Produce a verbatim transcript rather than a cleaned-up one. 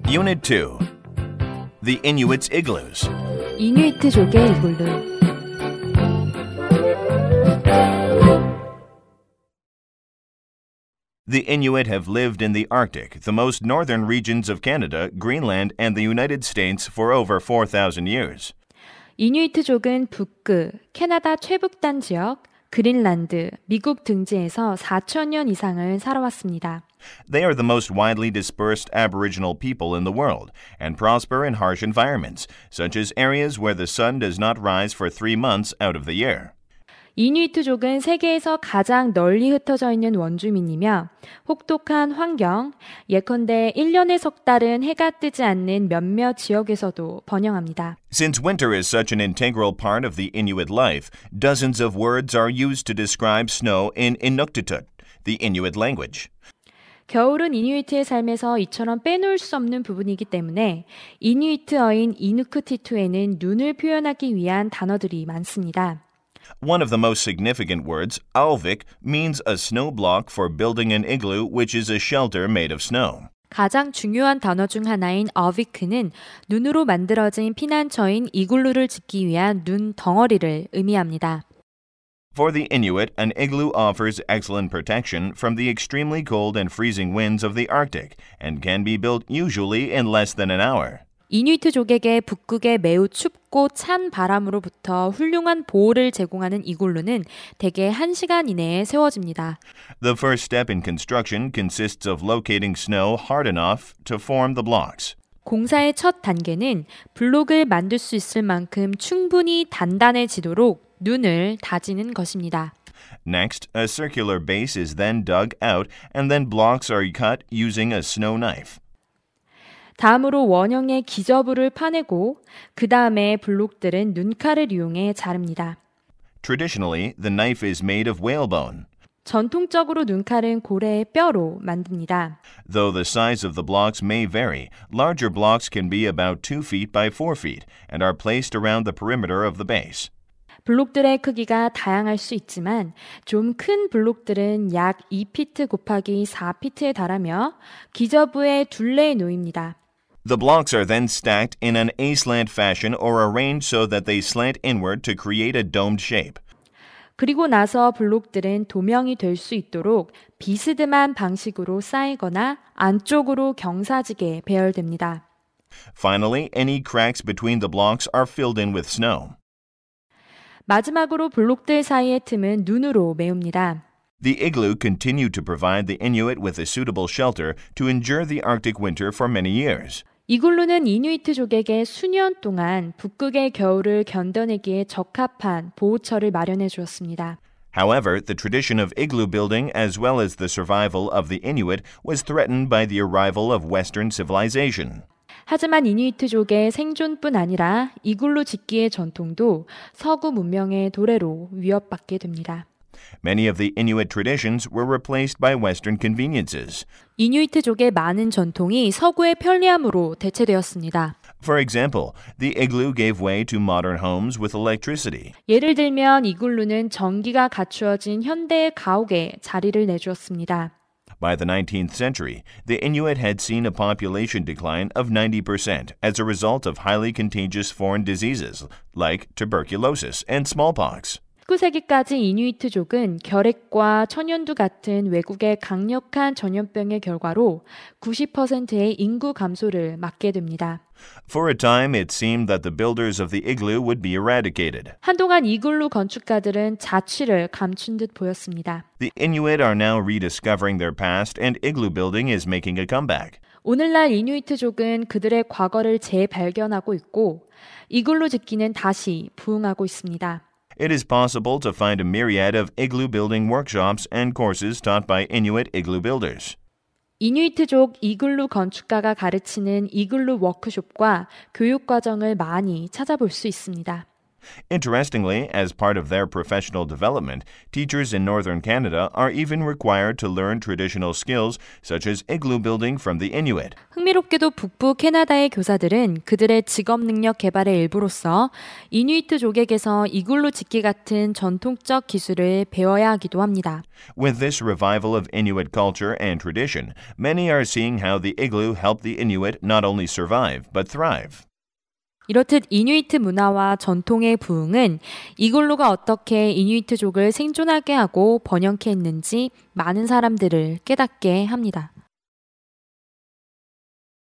Unit two. The Inuit's Igloos. 이누이트족의 이글루. The Inuit have lived in the Arctic, the most northern regions of Canada, Greenland, and the United States for over four thousand years. 이누이트족은 북극, 캐나다 최북단 지역, 그린란드, 미국 등지에서 사천 년 이상을 살아왔습니다. They are the most widely dispersed Aboriginal people in the world and prosper in harsh environments, such as areas where the sun does not rise for three months out of the year. 이누이트족은 세계에서 가장 널리 흩어져 있는 원주민이며 혹독한 환경, 예컨대 일 년에 석 달은 해가 뜨지 않는 몇몇 지역에서도 번영합니다. Since winter is such an integral part of the Inuit life, dozens of words are used to describe snow in Inuktitut, the Inuit language. 겨울은 이누이트의 삶에서 이처럼 빼놓을 수 없는 부분이기 때문에 이누이트어인 이누크티투에는 눈을 표현하기 위한 단어들이 많습니다. One of the most significant words, alvik, means a snow block for building an igloo, which is a shelter made of snow. 가장 중요한 단어 중 하나인 어비크는 눈으로 만들어진 피난처인 이글루를 짓기 위한 눈 덩어리를 의미합니다. For the Inuit, an igloo offers excellent protection from the extremely cold and freezing winds of the Arctic and can be built usually in less than an hour. 이누이트족에게 북극의 매우 춥고 찬 바람으로부터 훌륭한 보호를 제공하는 이글루는 대개 한 시간 이내에 세워집니다. The first step in construction consists of locating snow hard enough to form the blocks. 공사의 첫 단계는 블록을 만들 수 있을 만큼 충분히 단단해지도록 눈을 다지는 것입니다. Next, a circular base is then dug out and then blocks are cut using a snow knife. 다음으로 원형의 기저부를 파내고 그 다음에 블록들은 눈칼을 이용해 자릅니다. Traditionally, the knife is made of whalebone. 전통적으로 눈칼은 고래의 뼈로 만듭니다. Though the size of the blocks may vary, larger blocks can be about two feet by four feet and are placed around the perimeter of the base. 블록들의 크기가 다양할 수 있지만 좀 큰 블록들은 약 이 피트 곱하기 사 피트에 달하며 기저부의 둘레에 놓입니다. The blocks are then stacked in an aslant fashion or arranged so that they slant inward to create a domed shape. 그리고 나서 블록들은 도명이 될 수 있도록 비스듬한 방식으로 쌓이거나 안쪽으로 경사지게 배열됩니다. Finally, any cracks between the blocks are filled in with snow. 마지막으로 블록들 사이의 틈은 눈으로 메웁니다. The igloo continued to provide the Inuit with a suitable shelter to endure the Arctic winter for many years. 이글루는 이누이트족에게 수년 동안 북극의 겨울을 견뎌내기에 적합한 보호처를 마련해 주었습니다. However, the tradition of igloo building as well as the survival of the Inuit was threatened by the arrival of Western civilization. 하지만 이누이트족의 생존뿐 아니라 이글루 짓기의 전통도 서구 문명의 도래로 위협받게 됩니다. Many of the Inuit traditions were replaced by Western conveniences. 이누이트족의 많은 전통이 서구의 편리함으로 대체되었습니다. For example, the igloo gave way to modern homes with electricity. 예를 들면 이글루는 전기가 갖추어진 현대의 가옥에 자리를 내주었습니다. By the nineteenth century, the Inuit had seen a population decline of ninety percent as a result of highly contagious foreign diseases like tuberculosis and smallpox. 십구 세기까지 이누이트족은 결핵과 천연두 같은 외국의 강력한 전염병의 결과로 구십 퍼센트의 인구 감소를 맞게 됩니다. For a time, it seemed that the builders of the igloo would be eradicated. 한동안 이글루 건축가들은 자취를 감춘 듯 보였습니다. The Inuit are now rediscovering their past and igloo building is making a comeback. 오늘날 이누이트족은 그들의 과거를 재발견하고 있고 이글루 짓기는 다시 부흥하고 있습니다. It is possible to find a myriad of igloo building workshops and courses taught by Inuit igloo builders. 이누이트족 이글루 건축가가 가르치는 이글루 워크숍과 교육 과정을 많이 찾아볼 수 있습니다. Interestingly, as part of their professional development, teachers in northern Canada are even required to learn traditional skills such as igloo building from the Inuit. 흥미롭게도 북부 캐나다의 교사들은 그들의 직업 능력 개발의 일부로서 이누이트족에게서 이글루 짓기 같은 전통적 기술을 배워야 하기도 합니다. With this revival of Inuit culture and tradition, many are seeing how the igloo helped the Inuit not only survive, but thrive. 이렇듯 이누이트 문화와 전통의 부흥은 이글루가 어떻게 이누이트족을 생존하게 하고 번영케 했는지 많은 사람들을 깨닫게 합니다.